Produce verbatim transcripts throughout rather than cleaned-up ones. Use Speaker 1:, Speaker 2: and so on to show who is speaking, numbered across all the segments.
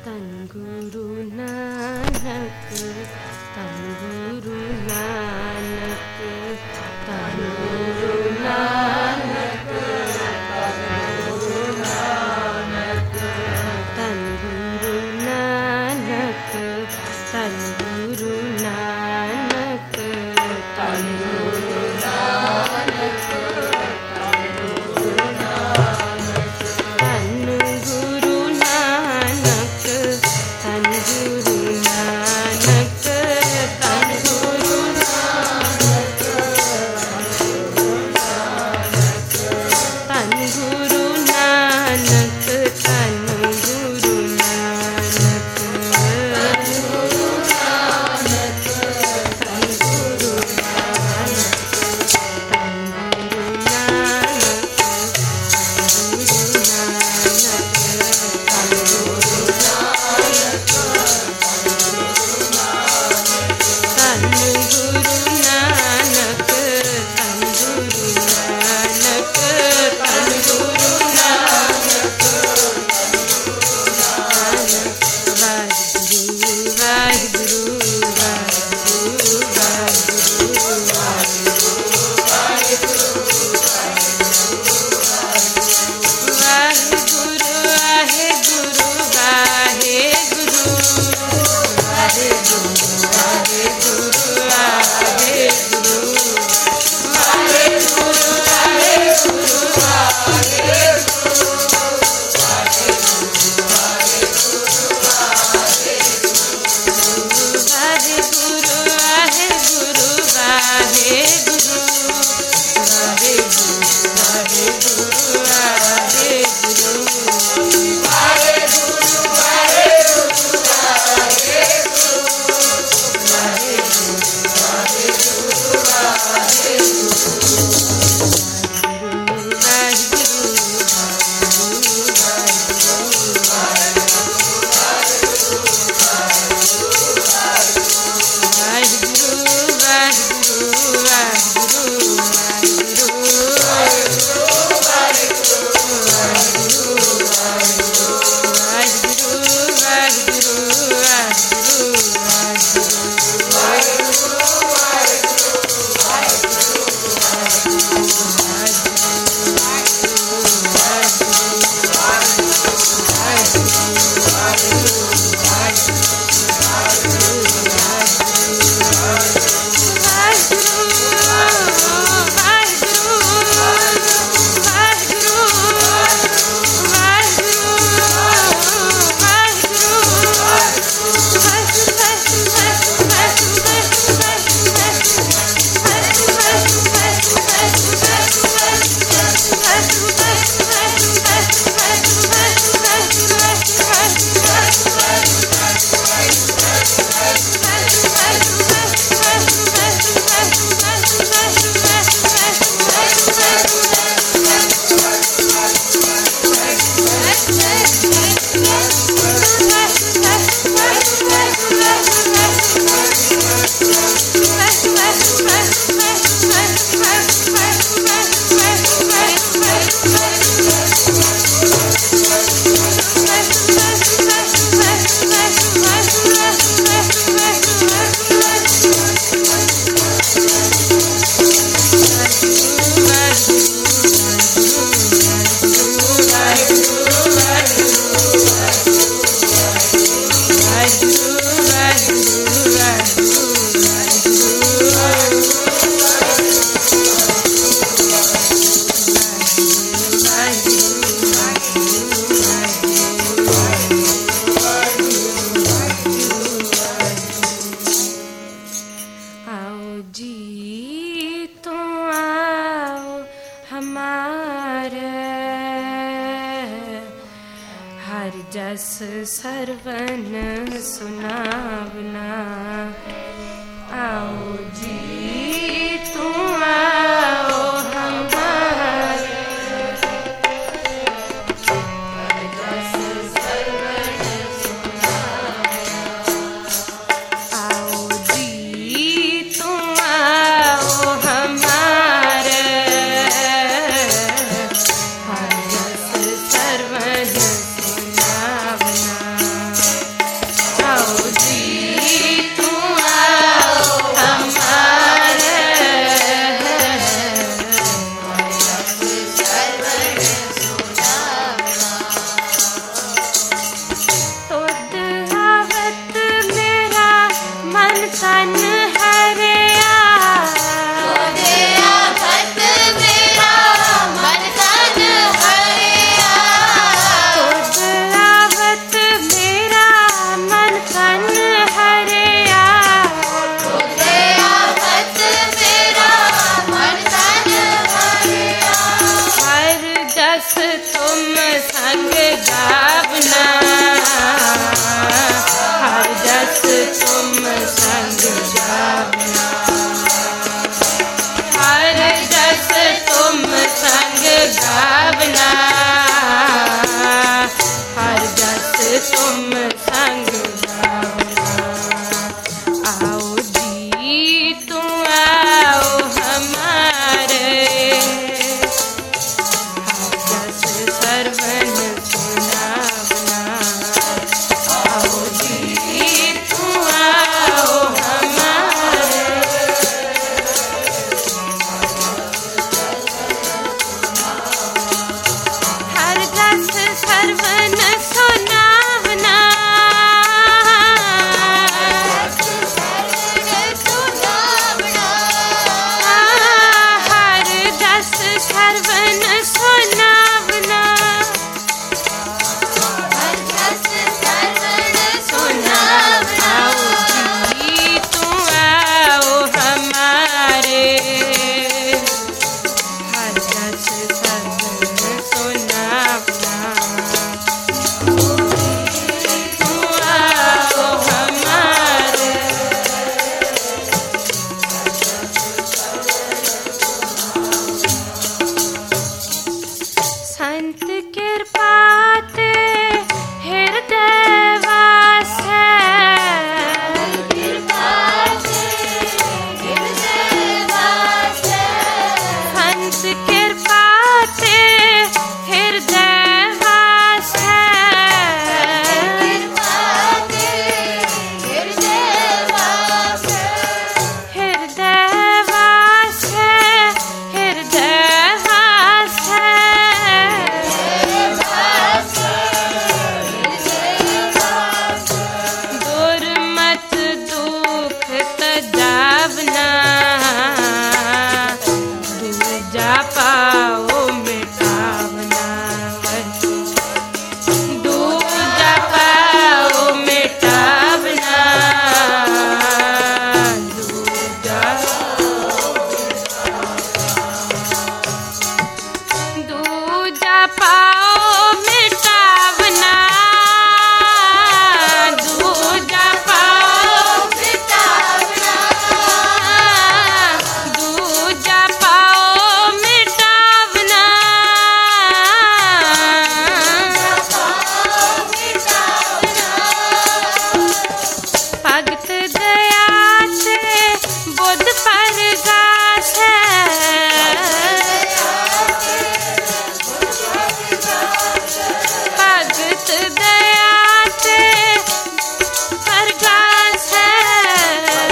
Speaker 1: तन गुरु नानक, तन गुरु नानक, तन गुरु नानक, तन गुरु नानक, तन गुरु नानक, तन गुरु नानक, तन गुरु नानक, तन गुरु नानक, तन गुरु नानक, तन गुरु नानक, तन गुरु नानक, तन गुरु नानक, जस सरवन सुनावना। आओ जी तुम आओ हमारे, जस सरवन सुनावना। आओ जी तुम आओ हमारे, जस सरवन सुनावना। तुम संग भावना। आओ जी तुम आओ हमारे, जस सरवन सुनावना। आओ जी तुम आओ हमारे, हर जस सरवन सुनावना। हर जस सरवन सुनावना। आओ जी तुम आओ हमारे, हर जस सरवन सुनावना। तुम आओ हमारे, संत कृपाते हृदय वास है। संत कृपाते हृदय वास है। हृदय वास है, हृदय वास है। दुर्मत दुख तजावना, दूजा पाओ मिटावना। दूजा पाओ मिटावना। दूजा दूजा पाओ मिटावना। दूजा पाओ मिटावना। दूजा पाओ मिटावना। भगत दया से बुद्ध परगास है। भगत दया से परगास है।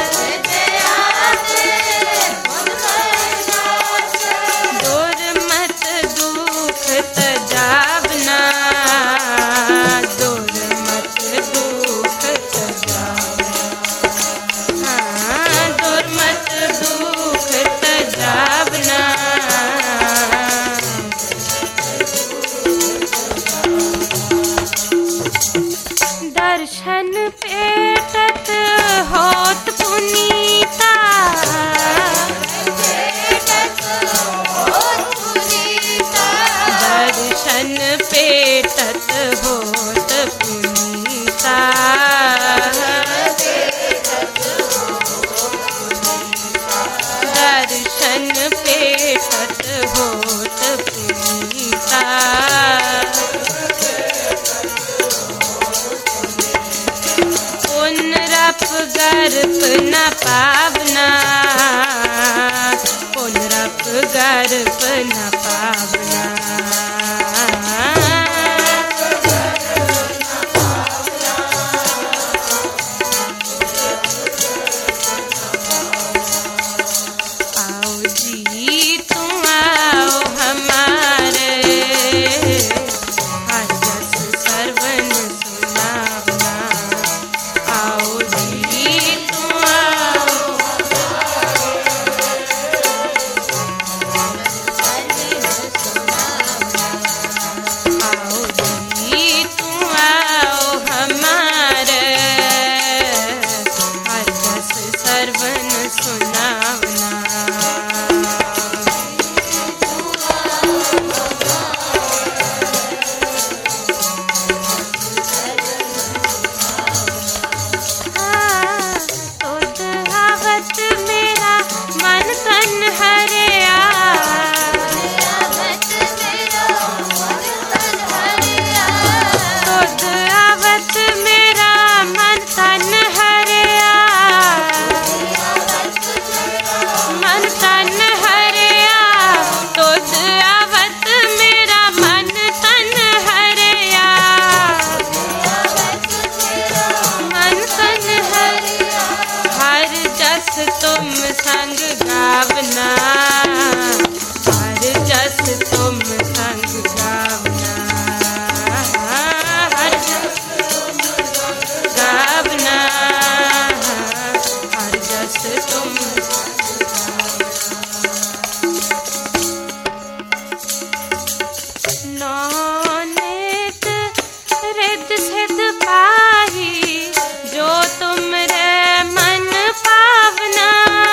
Speaker 1: दुर्मत दुख तजावना। दुर्मत दुख तजावना। हाँ, दुर्मत दुख तजावना। दर्शन पेटत होत पुनीता। दर्शन पेटत होत पुनीता। दर्शन पेटत होत पुनीता। पुनरप गर्प न पावना। पुनरप गर्प न पावना। आओ जी तुम आओ हमारे, हर जस सरवन सुनावना। आओ जी तुम आओ सिद्ध पाही जो तुम रे मन पावना।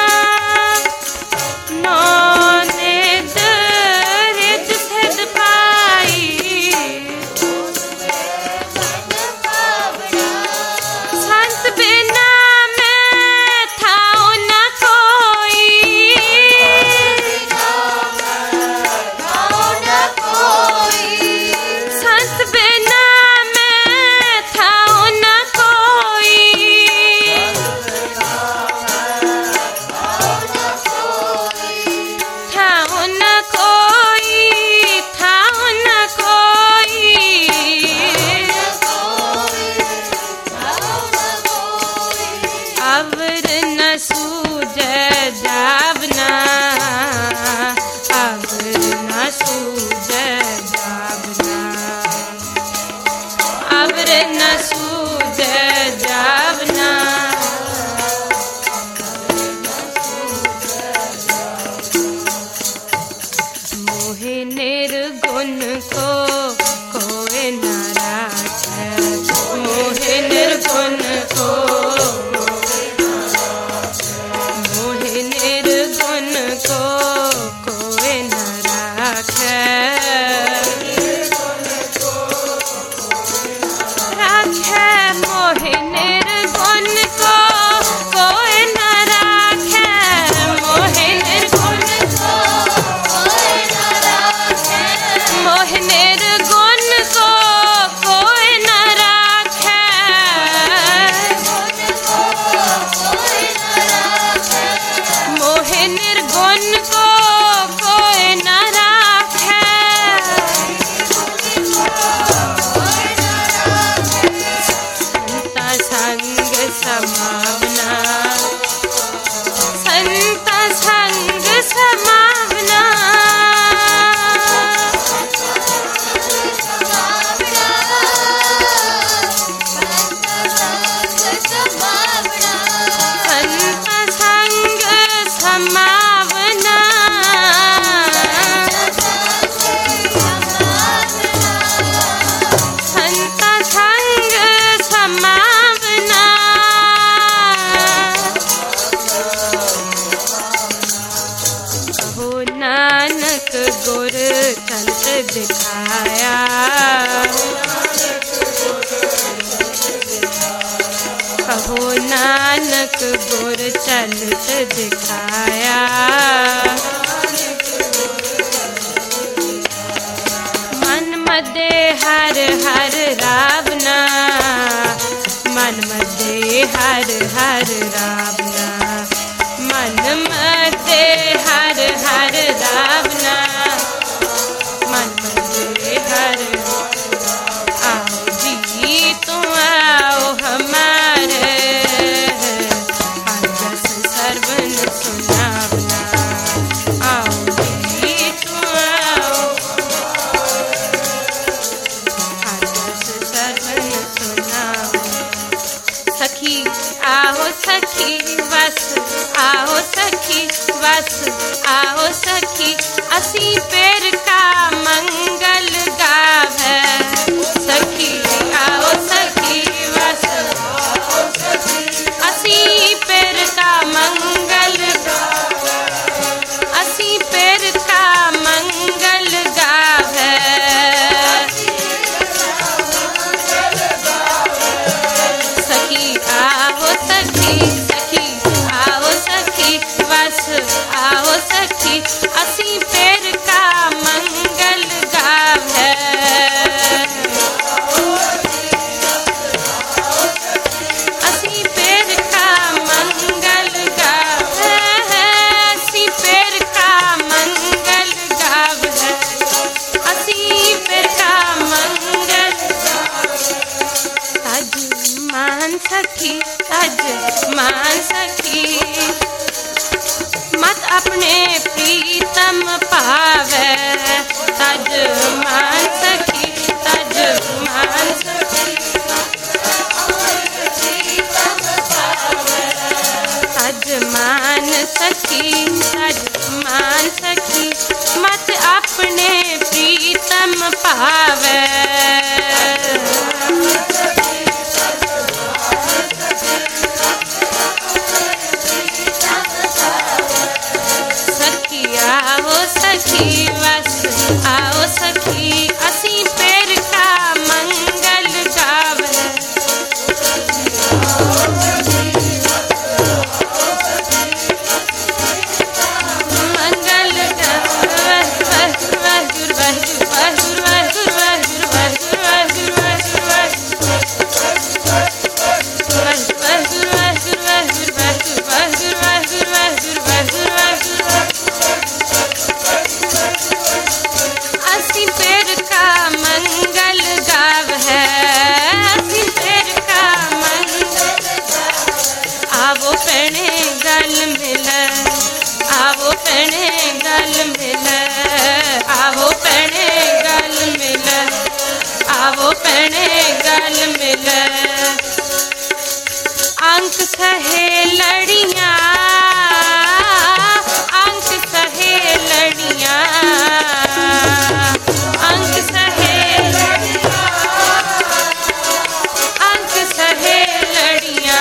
Speaker 1: नौ नित रित सिद्ध पाई संत बिना मैं थाओ न कोई। संत बिना मैं थाओ न कोई। थाओ न कोई, थाओ न कोई। अवर न सूझे जावना, अवर न सूझे जावना, अवर न सूझे जावना। मोहे निर्गुण को कोई न राखे, मोहे निर्गुण को, मोहे निर्गुण को कोई न राखे। राखे मोहे निर्गुण को कोई न राखे, मोहे निर्गुण को कोई न राखे, मोहे निर्गुण को कोई न राखे। मोहे निर्गुण को कोई न राखे। संत संग समावना, संत संग समावना। संत संग समावना। संत संग समावना। कहो नानक गुर चलत दिखाया, कहो नानक गुर चलत दिखाया। मन मदे हर हर रावना, मन मदे हर हर रावना, मन मदे हर हर रावना, मन मदे हर। आओ जी तुम आओ हमारे, आजस सर्वन सुनावना। आओ जी तुम आओ, आजस सर्वन सुनावना। सखी आओ सखी बस, आओ सखी बस, आओ सखी असी पेर का मंगल गावे। सखी आओ सखी बस, असी पेर का मंगल गावे, असी पेर का मंगल गावे। सखी आओ सखी, सखी आओ सखी बस, आओ सखी असी पेर का मंगल गावे। असी पेर का मंगल गावे, असी पेर का मंगल गावे, असी पेर का मंगल। तज मान सखी, तज मान सखी, मत अपने प्रीतम पावे। तज मान सखी, तज मान सखी, तज मान सखी, तज मान सखी, मत अपने प्रीतम पावे। गल मिल आवो भैणे गल मिल आवो भैणे गल मिल अंक सहे लड़ियां अंक सहे लड़ियां अंक सहे अंक सहे लड़ियां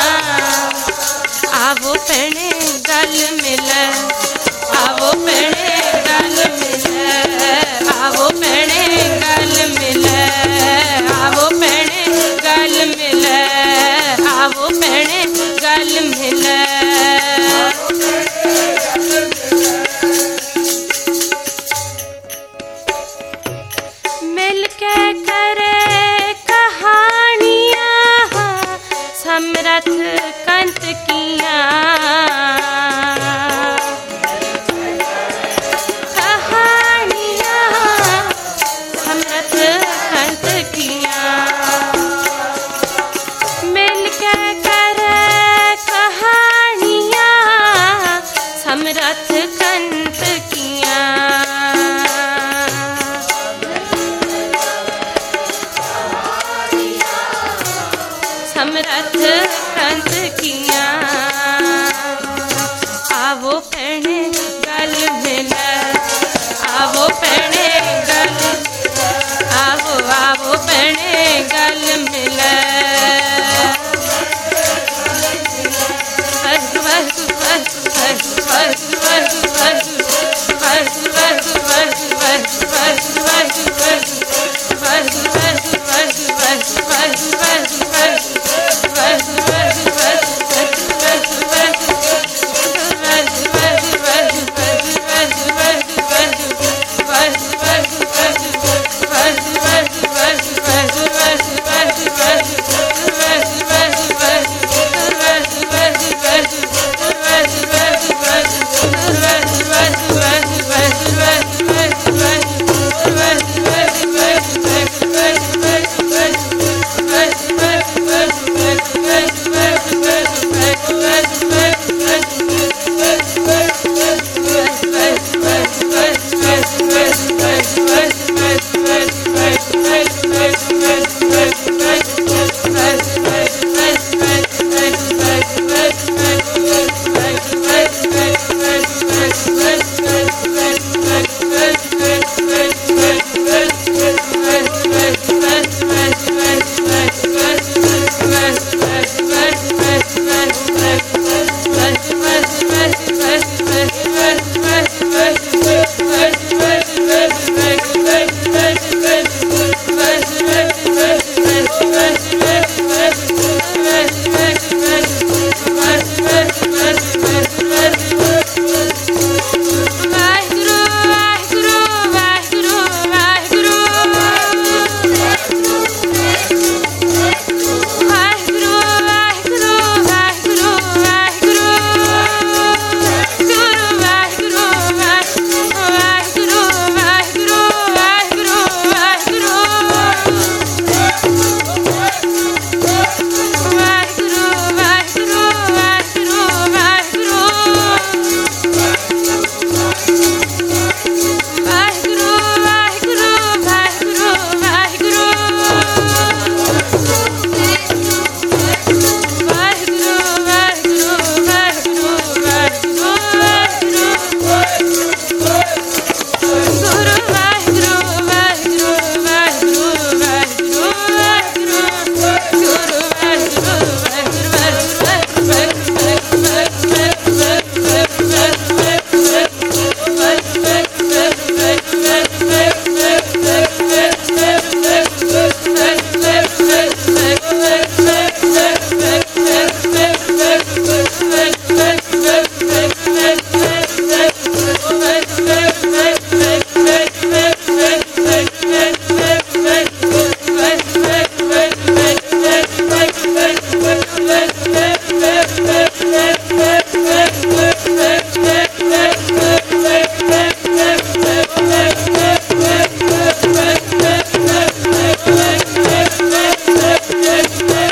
Speaker 1: आवो भैणे गल मिल आवो भैणे गल मिल आवो भैणे गल मिल आवो भैणे गल मिल आवो भैणे गल मिल मिल के करे कहानियां समरथ कंत किया कहानियां समरथ कंत किया मिल के करे कहानियां समरथ कंत किया समरथ कंत किया आवो भैणे गल मिल आवो भैणे गल आवो आवो भैणे गल मिल
Speaker 2: Let's go.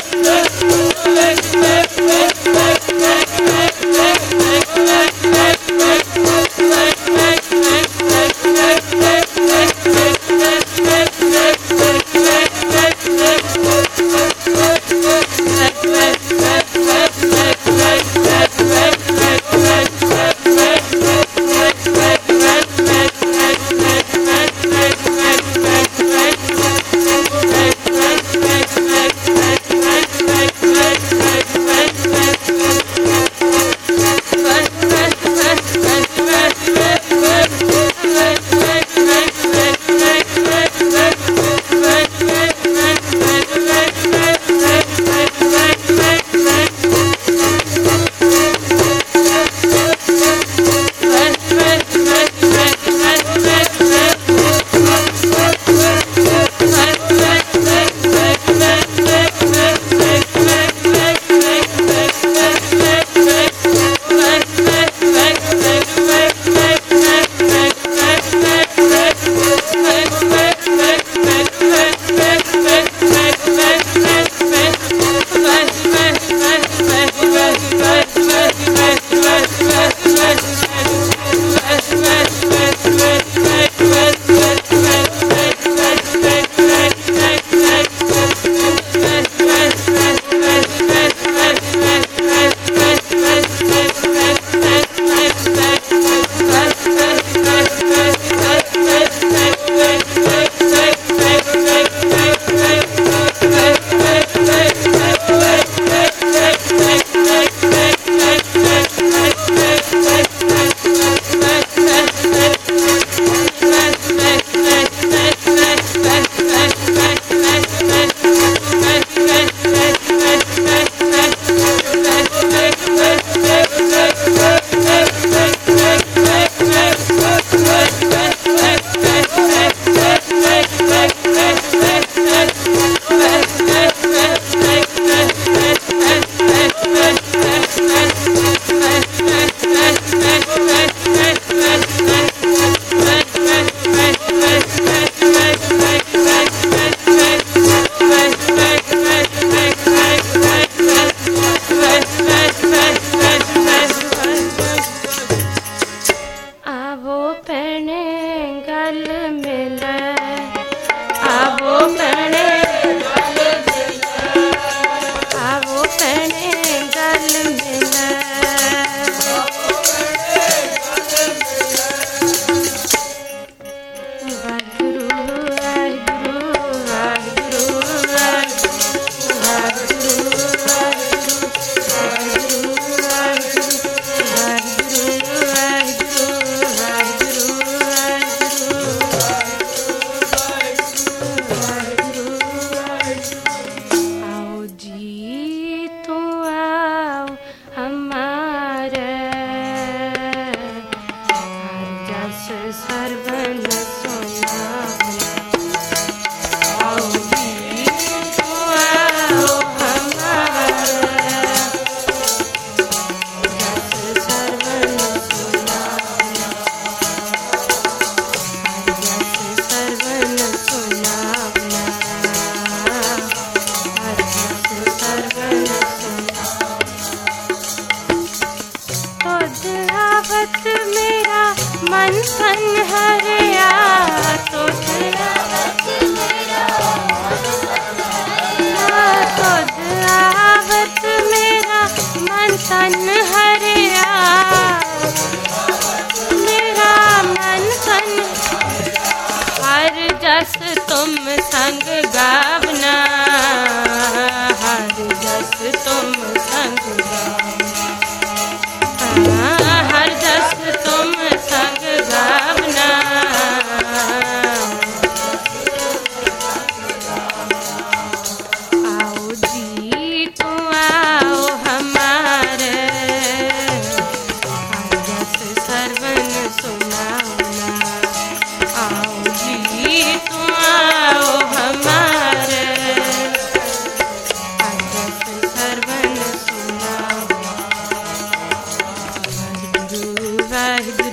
Speaker 1: वाहिगुरु।